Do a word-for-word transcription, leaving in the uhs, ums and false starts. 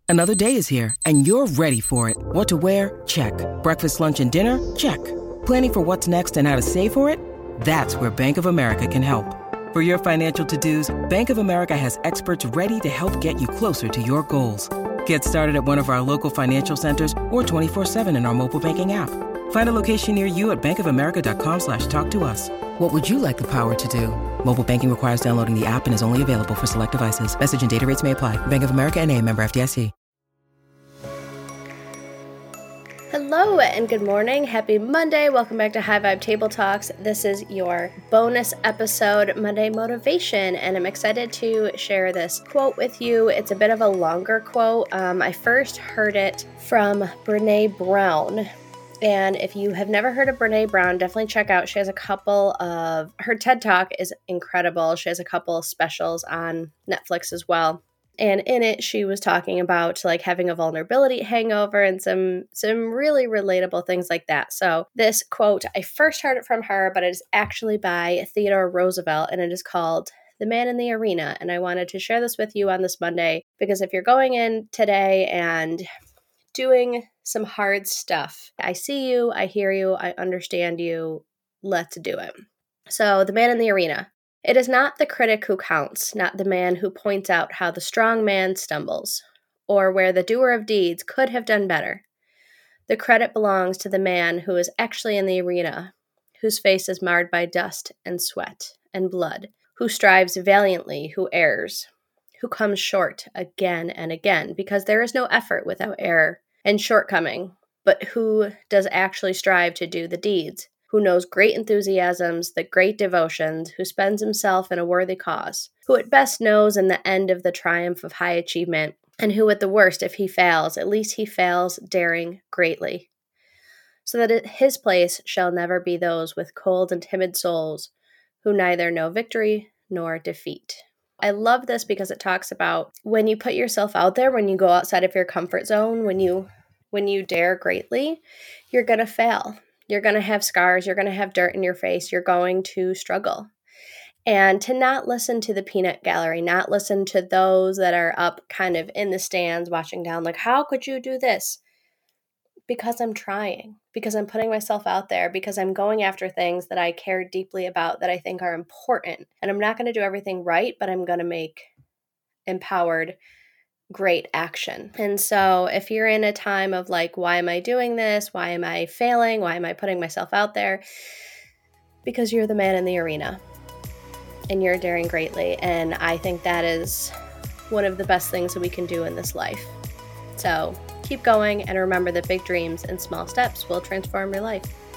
Another day is here, and you're ready for it. What to wear? Check. Breakfast, lunch, and dinner? Check. Planning for what's next and how to save for it? That's where Bank of America can help. For your financial to-dos, Bank of America has experts ready to help get you closer to your goals. Get started at one of our local financial centers or twenty-four seven in our mobile banking app. Find a location near you at bankofamerica.com slash talk to us. What would you like the power to do? Mobile banking requires downloading the app and is only available for select devices. Message and data rates may apply. Bank of America N A, member F D I C. Hello and good morning. Happy Monday. Welcome back to High Vibe Table Talks. This is your bonus episode, Monday Motivation, and I'm excited to share this quote with you. It's a bit of a longer quote. Um, I first heard it from Brené Brown. And if you have never heard of Brené Brown, definitely check out. She has a couple of, her TED Talk is incredible. She has a couple of specials on Netflix as well. And in it, she was talking about like having a vulnerability hangover and some some really relatable things like that. So this quote, I first heard it from her, but it is actually by Theodore Roosevelt, and it is called The Man in the Arena. And I wanted to share this with you on this Monday, because if you're going in today and doing some hard stuff, I see you, I hear you, I understand you, let's do it. So the man in the arena. It is not the critic who counts, not the man who points out how the strong man stumbles, or where the doer of deeds could have done better. The credit belongs to the man who is actually in the arena, whose face is marred by dust and sweat and blood, who strives valiantly, who errs, who comes short again and again, because there is no effort without error and shortcoming, but who does actually strive to do the deeds, who knows great enthusiasms, the great devotions, who spends himself in a worthy cause, who at best knows in the end of the triumph of high achievement, and who at the worst, if he fails, at least he fails daring greatly, so that it, his place shall never be those with cold and timid souls, who neither know victory nor defeat. I love this because it talks about when you put yourself out there, when you go outside of your comfort zone, when you when you dare greatly, you're going to fail. You're going to have scars. You're going to have dirt in your face. You're going to struggle. And to not listen to the peanut gallery, not listen to those that are up kind of in the stands watching down, like, how could you do this? Because I'm trying, because I'm putting myself out there, because I'm going after things that I care deeply about, that I think are important. And I'm not going to do everything right, but I'm going to make empowered, great action. And so if you're in a time of like, why am I doing this? Why am I failing? Why am I putting myself out there? Because you're the man in the arena and you're daring greatly. And I think that is one of the best things that we can do in this life. So keep going and remember that big dreams and small steps will transform your life.